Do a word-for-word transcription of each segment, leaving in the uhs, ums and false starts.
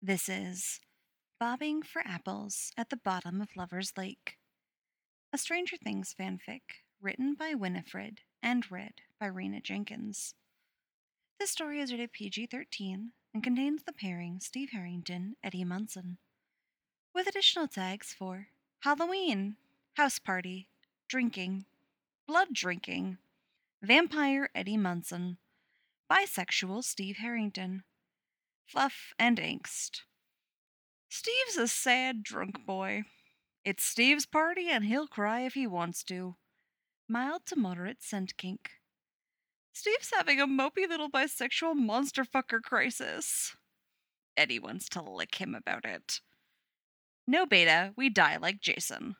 This is Bobbing for Apples at the Bottom of Lover's Lake, a Stranger Things fanfic written by Winifred and read by Rena Jenkins. This story is rated P G thirteen and contains the pairing Steve Harrington, Eddie Munson, with additional tags for Halloween, house party, drinking, blood drinking, vampire Eddie Munson, bisexual Steve Harrington, fluff and angst. Steve's a sad drunk boy. It's Steve's party and he'll cry if he wants to. Mild to moderate scent kink. Steve's having a mopey little bisexual monster fucker crisis. Eddie wants to lick him about it. No beta, we die like Jason.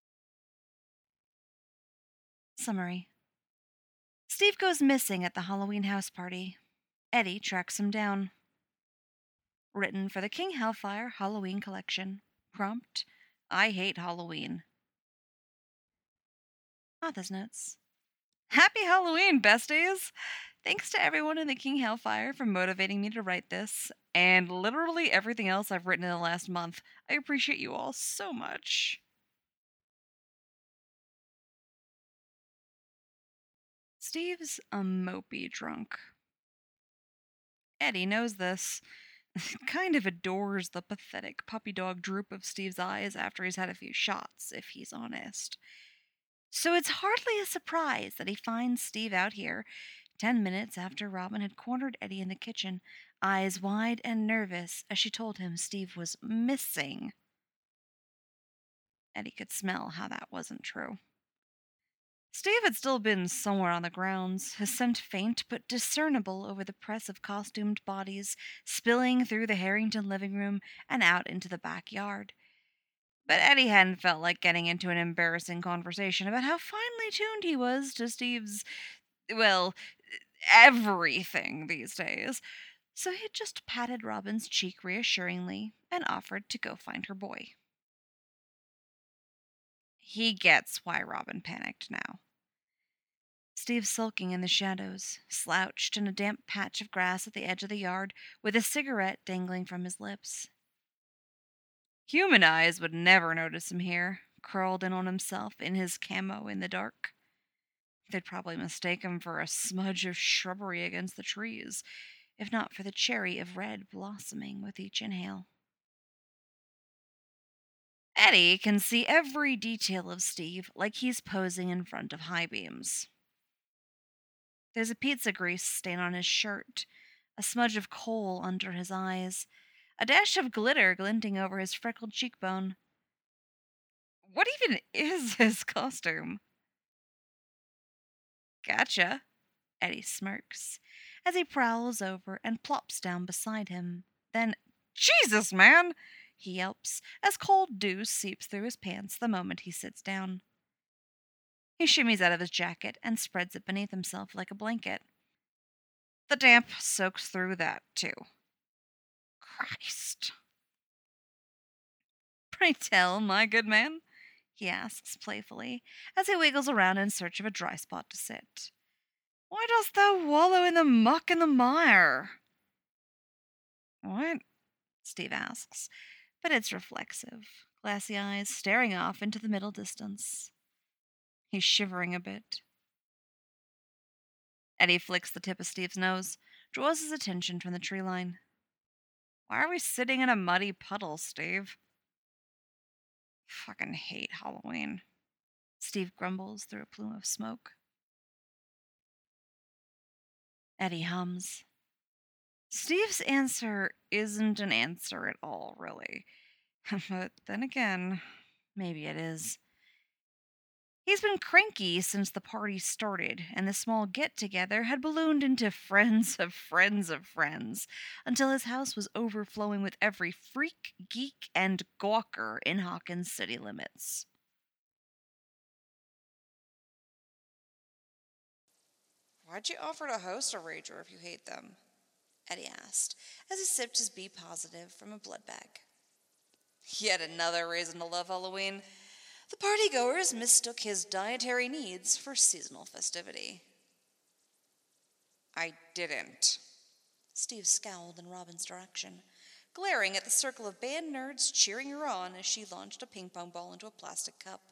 Summary. Steve goes missing at the Halloween house party. Eddie tracks him down. Written for the King Hellfire Halloween collection. Prompt, I hate Halloween. Author's notes. Happy Halloween, besties! Thanks to everyone in the King Hellfire for motivating me to write this, and literally everything else I've written in the last month. I appreciate you all so much. Steve's a mopey drunk. Eddie knows this. Kind of adores the pathetic puppy dog droop of Steve's eyes after he's had a few shots, if he's honest. So it's hardly a surprise that he finds Steve out here, ten minutes after Robin had cornered Eddie in the kitchen, eyes wide and nervous as she told him Steve was missing. Eddie could smell how that wasn't true. Steve had still been somewhere on the grounds, his scent faint but discernible over the press of costumed bodies spilling through the Harrington living room and out into the backyard. But Eddie hadn't felt like getting into an embarrassing conversation about how finely tuned he was to Steve's, well, everything these days. So he just patted Robin's cheek reassuringly and offered to go find her boy. He gets why Robin panicked now. Steve sulking in the shadows, slouched in a damp patch of grass at the edge of the yard, with a cigarette dangling from his lips. Human eyes would never notice him here, curled in on himself in his camo in the dark. They'd probably mistake him for a smudge of shrubbery against the trees, if not for the cherry of red blossoming with each inhale. Eddie can see every detail of Steve like he's posing in front of high beams. There's a pizza grease stain on his shirt, a smudge of coal under his eyes, a dash of glitter glinting over his freckled cheekbone. What even is his costume? Gotcha, Eddie smirks, as he prowls over and plops down beside him. Then, Jesus, man! He yelps, as cold dew seeps through his pants the moment he sits down. He shimmies out of his jacket and spreads it beneath himself like a blanket. The damp soaks through that, too. Christ. Pray tell, my good man, he asks playfully, as he wiggles around in search of a dry spot to sit. Why dost thou wallow in the muck and the mire? What? Steve asks, but it's reflexive, glassy eyes staring off into the middle distance. He's shivering a bit. Eddie flicks the tip of Steve's nose, draws his attention from the tree line. Why are we sitting in a muddy puddle, Steve? Fucking hate Halloween, Steve grumbles through a plume of smoke. Eddie hums. Steve's answer isn't an answer at all, really. But then again, maybe it is. He's been cranky since the party started, and the small get-together had ballooned into friends of friends of friends, until his house was overflowing with every freak, geek, and gawker in Hawkins city limits. Why'd you offer to host a rager if you hate them? Eddie asked, as he sipped his B positive from a blood bag. Yet another reason to love Halloween. The partygoers mistook his dietary needs for seasonal festivity. I didn't. Steve scowled in Robin's direction, glaring at the circle of band nerds cheering her on as she launched a ping pong ball into a plastic cup.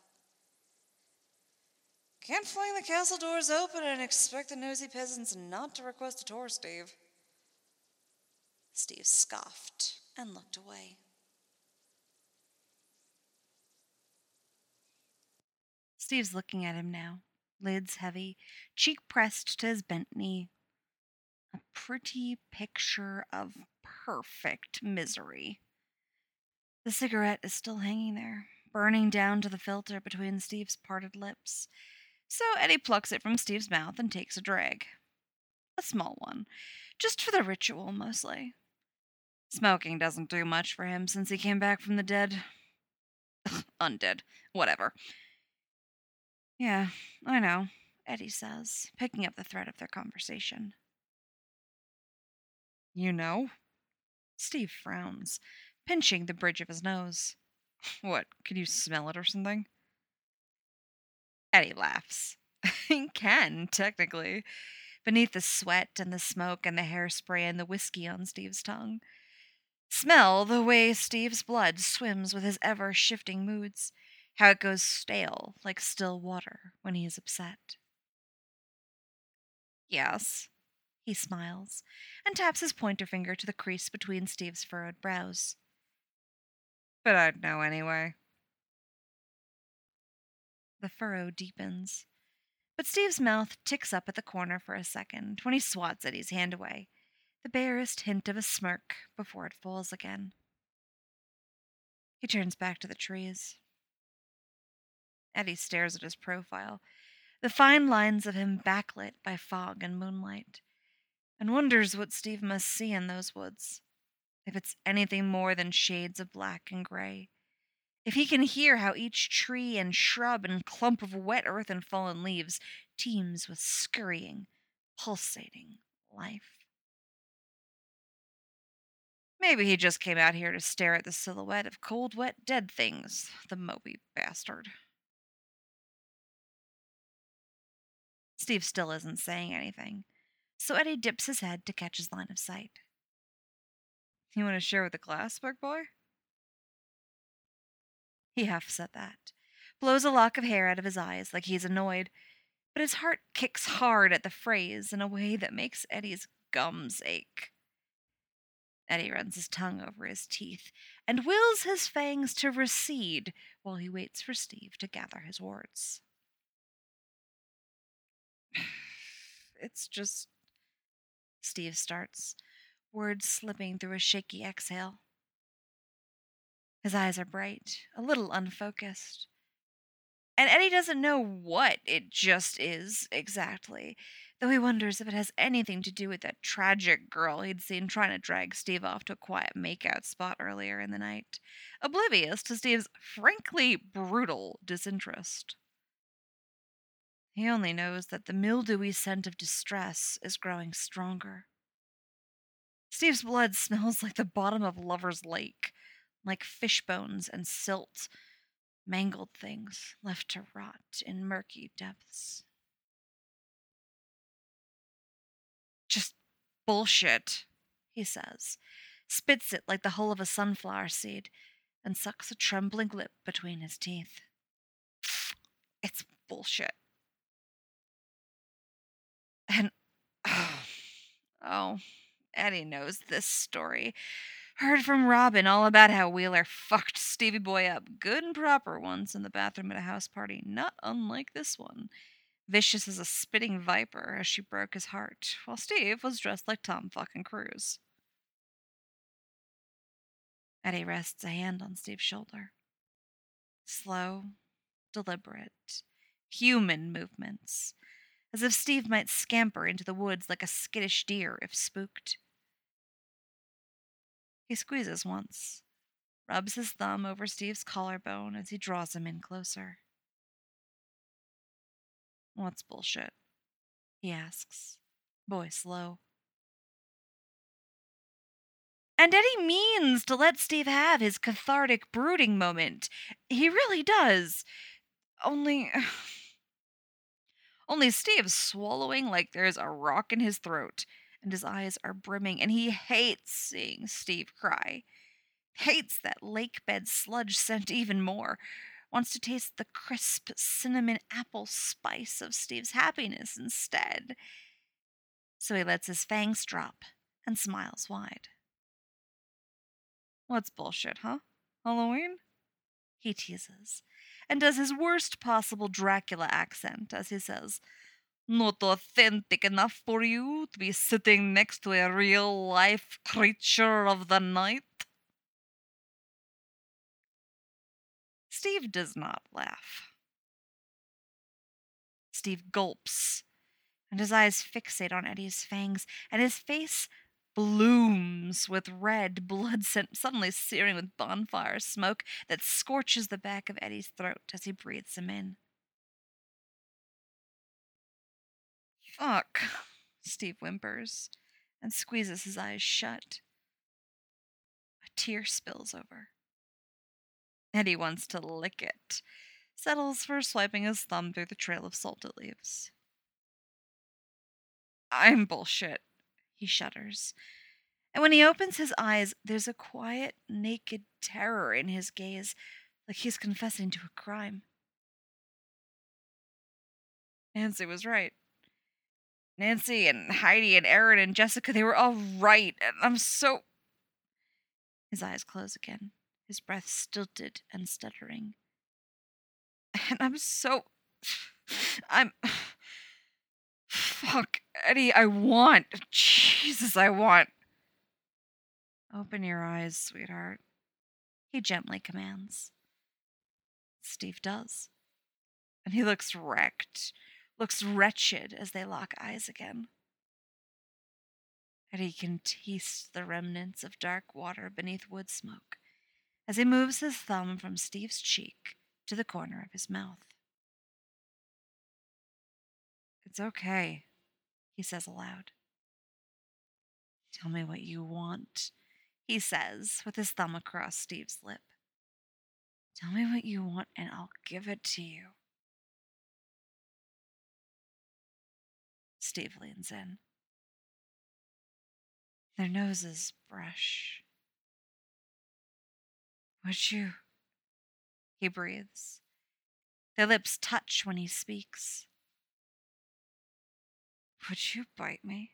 Can't fling the castle doors open and expect the nosy peasants not to request a tour, Steve. Steve scoffed and looked away. Steve's looking at him now, lids heavy, cheek pressed to his bent knee. A pretty picture of perfect misery. The cigarette is still hanging there, burning down to the filter between Steve's parted lips. So Eddie plucks it from Steve's mouth and takes a drag. A small one, just for the ritual, mostly. Smoking doesn't do much for him since he came back from the dead. Undead. Whatever. Yeah, I know, Eddie says, picking up the thread of their conversation. You know? Steve frowns, pinching the bridge of his nose. What, can you smell it or something? Eddie laughs. He can, technically, beneath the sweat and the smoke and the hairspray and the whiskey on Steve's tongue. Smell the way Steve's blood swims with his ever shifting moods, how it goes stale like still water when he is upset. Yes, he smiles and taps his pointer finger to the crease between Steve's furrowed brows. But I'd know anyway. The furrow deepens, but Steve's mouth ticks up at the corner for a second when he swats Eddie's hand away, the barest hint of a smirk before it falls again. He turns back to the trees. Eddie stares at his profile, the fine lines of him backlit by fog and moonlight, and wonders what Steve must see in those woods, if it's anything more than shades of black and gray. If he can hear how each tree and shrub and clump of wet earth and fallen leaves teems with scurrying, pulsating life. Maybe he just came out here to stare at the silhouette of cold, wet, dead things, the Moby bastard. Steve still isn't saying anything, so Eddie dips his head to catch his line of sight. You want to share with the class, big boy? He huffs at that, blows a lock of hair out of his eyes like he's annoyed, but his heart kicks hard at the phrase in a way that makes Eddie's gums ache. Eddie runs his tongue over his teeth and wills his fangs to recede while he waits for Steve to gather his words. It's just... Steve starts, words slipping through a shaky exhale. His eyes are bright, a little unfocused. And Eddie doesn't know what it just is exactly, though he wonders if it has anything to do with that tragic girl he'd seen trying to drag Steve off to a quiet makeout spot earlier in the night, oblivious to Steve's frankly brutal disinterest. He only knows that the mildewy scent of distress is growing stronger. Steve's blood smells like the bottom of Lover's Lake, like fish bones and silt, mangled things left to rot in murky depths. Just bullshit, he says, spits it like the hull of a sunflower seed, and sucks a trembling lip between his teeth. It's bullshit. And, oh, oh, Eddie knows this story. Heard from Robin all about how Wheeler fucked Stevie Boy up good and proper once in the bathroom at a house party, not unlike this one. Vicious as a spitting viper as she broke his heart, while Steve was dressed like Tom fucking Cruise. Eddie rests a hand on Steve's shoulder. Slow, deliberate, human movements, as if Steve might scamper into the woods like a skittish deer if spooked. He squeezes once, rubs his thumb over Steve's collarbone as he draws him in closer. What's bullshit? He asks, voice low. And Eddie means to let Steve have his cathartic brooding moment. He really does. Only... Only Steve's swallowing like there's a rock in his throat, and his eyes are brimming, and he hates seeing Steve cry. Hates that lake bed sludge scent even more. Wants to taste the crisp cinnamon apple spice of Steve's happiness instead. So he lets his fangs drop and smiles wide. What's bullshit, huh? Halloween? He teases, and does his worst possible Dracula accent as he says, "Not authentic enough for you to be sitting next to a real life creature of the night?" Steve does not laugh. Steve gulps, and his eyes fixate on Eddie's fangs, and his face blooms with red blood suddenly searing with bonfire smoke that scorches the back of Eddie's throat as he breathes him in. "Fuck," Steve whimpers and squeezes his eyes shut. A tear spills over. Eddie wants to lick it, settles for swiping his thumb through the trail of salt it leaves. "I'm bullshit," he shudders. And when he opens his eyes, there's a quiet, naked terror in his gaze, like he's confessing to a crime. Nancy was right. Nancy and Heidi and Aaron and Jessica, they were all right, and I'm so... His eyes close again, his breath stilted and stuttering. And I'm so... I'm... Fuck, Eddie, I want... Jesus, I want... Open your eyes, sweetheart, he gently commands. Steve does. And he looks wrecked, looks wretched as they lock eyes again. Eddie can taste the remnants of dark water beneath wood smoke as he moves his thumb from Steve's cheek to the corner of his mouth. "It's okay," he says aloud. "Tell me what you want," he says with his thumb across Steve's lip. "Tell me what you want and I'll give it to you." Steve leans in. Their noses brush. "Would you?" he breathes. Their lips touch when he speaks. "Would you bite me?"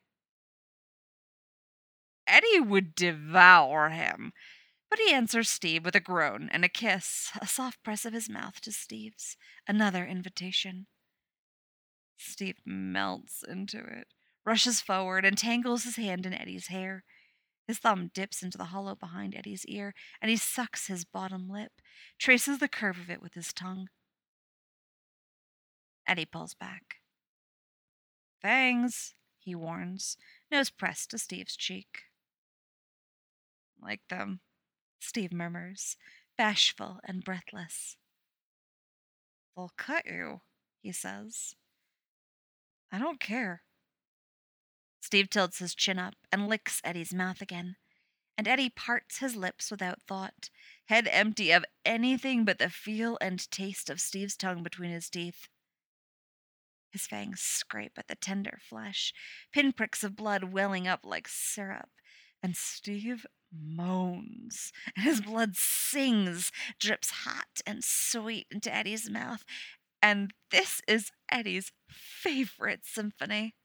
Eddie would devour him, but he answers Steve with a groan and a kiss, a soft press of his mouth to Steve's, another invitation. Steve melts into it, rushes forward, and tangles his hand in Eddie's hair. His thumb dips into the hollow behind Eddie's ear, and he sucks his bottom lip, traces the curve of it with his tongue. Eddie pulls back. "Fangs," he warns, nose pressed to Steve's cheek. "Like them," Steve murmurs, bashful and breathless. "They'll cut you," he says. "I don't care." Steve tilts his chin up and licks Eddie's mouth again, and Eddie parts his lips without thought, head empty of anything but the feel and taste of Steve's tongue between his teeth. His fangs scrape at the tender flesh, pinpricks of blood welling up like syrup, and Steve moans, and his blood sings, drips hot and sweet into Eddie's mouth, and this is Eddie's favorite symphony.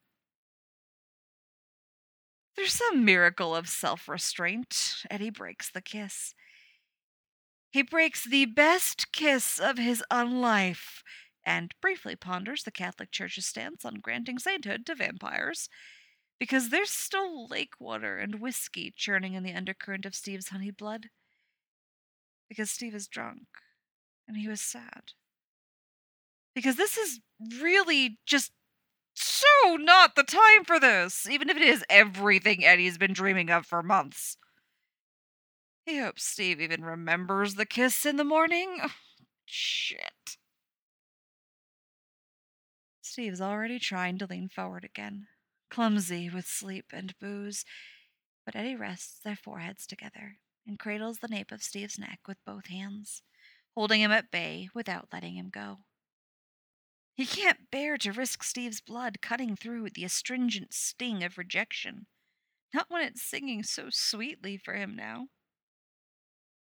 Through some miracle of self-restraint, Eddie breaks the kiss. He breaks the best kiss of his unlife, and briefly ponders the Catholic Church's stance on granting sainthood to vampires, because there's still lake water and whiskey churning in the undercurrent of Steve's honey blood. Because Steve is drunk, and he was sad. Because this is really just so not the time for this, even if it is everything Eddie's been dreaming of for months. He hopes Steve even remembers the kiss in the morning. Oh, shit. Steve's already trying to lean forward again, clumsy with sleep and booze, but Eddie rests their foreheads together and cradles the nape of Steve's neck with both hands, holding him at bay without letting him go. He can't bear to risk Steve's blood cutting through the astringent sting of rejection, not when it's singing so sweetly for him now.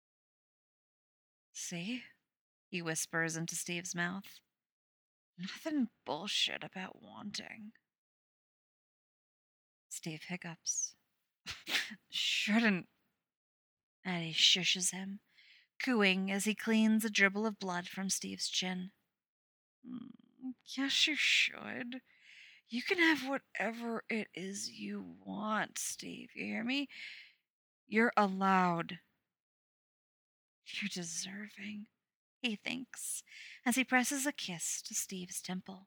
See? He whispers into Steve's mouth. Nothing bullshit about wanting. Steve hiccups. Shouldn't. Eddie shushes him, cooing as he cleans a dribble of blood from Steve's chin. "Mm, yes, you should. You can have whatever it is you want, Steve. You hear me? You're allowed. You're deserving," he thinks, as he presses a kiss to Steve's temple.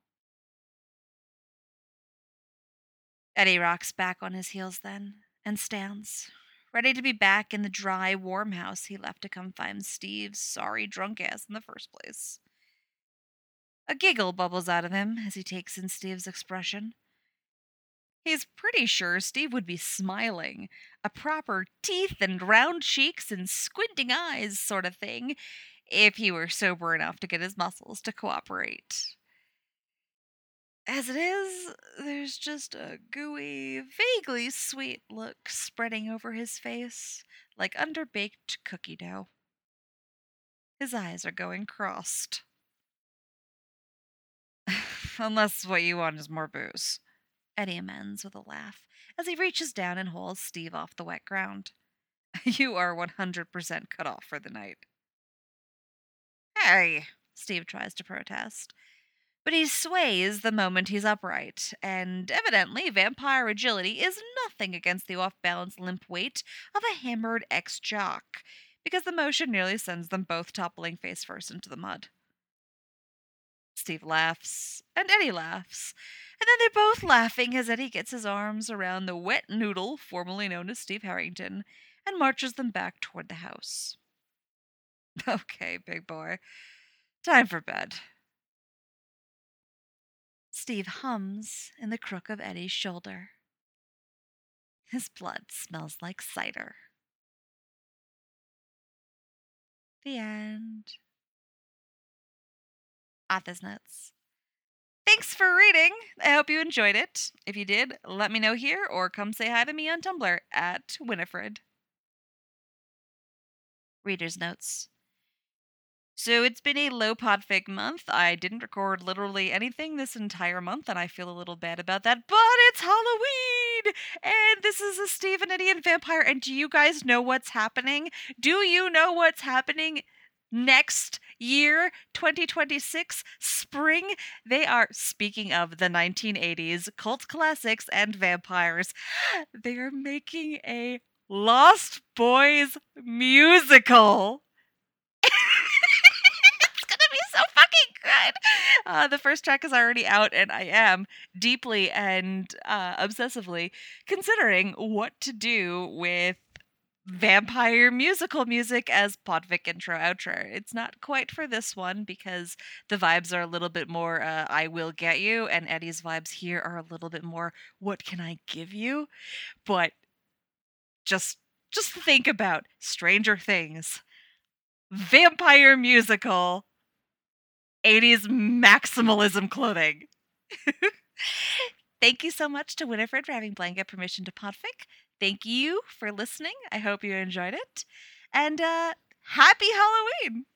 Eddie rocks back on his heels then and stands, ready to be back in the dry, warm house he left to come find Steve's sorry drunk ass in the first place. A giggle bubbles out of him as he takes in Steve's expression. He's pretty sure Steve would be smiling, a proper teeth and round cheeks and squinting eyes sort of thing, if he were sober enough to get his muscles to cooperate. As it is, there's just a gooey, vaguely sweet look spreading over his face, like underbaked cookie dough. His eyes are going crossed. Unless what you want is more booze, Eddie amends with a laugh as he reaches down and hauls Steve off the wet ground. You are one hundred percent cut off for the night. Hey, Steve tries to protest, but he sways the moment he's upright, and evidently vampire agility is nothing against the off-balance limp weight of a hammered ex-jock, because the motion nearly sends them both toppling face first into the mud. Steve laughs, and Eddie laughs, and then they're both laughing as Eddie gets his arms around the wet noodle formerly known as Steve Harrington and marches them back toward the house. Okay, big boy. Time for bed. Steve hums in the crook of Eddie's shoulder. His blood smells like cider. The end. Author's notes. Thanks for reading. I hope you enjoyed it. If you did, let me know here or come say hi to me on Tumblr at Winifred. Reader's notes. So it's been a low podfic month. I didn't record literally anything this entire month, and I feel a little bad about that. But it's Halloween, and this is a Steve and Eddie and Vampire. And do you guys know what's happening? Do you know what's happening next year, twenty twenty-six, spring? They are, speaking of the nineteen eighties cult classics and vampires, they are making a Lost Boys musical. It's gonna be so fucking good. Uh, the first track is already out, and I am deeply and uh, obsessively considering what to do with vampire musical music as podfic intro outro. It's not quite for this one because the vibes are a little bit more uh, I will get you, and Eddie's vibes here are a little bit more what can I give you? But just just think about Stranger Things, vampire musical, eighties maximalism clothing. Thank you so much to Winifred for having blanket permission to podfic. Thank you for listening. I hope you enjoyed it. And uh, happy Halloween!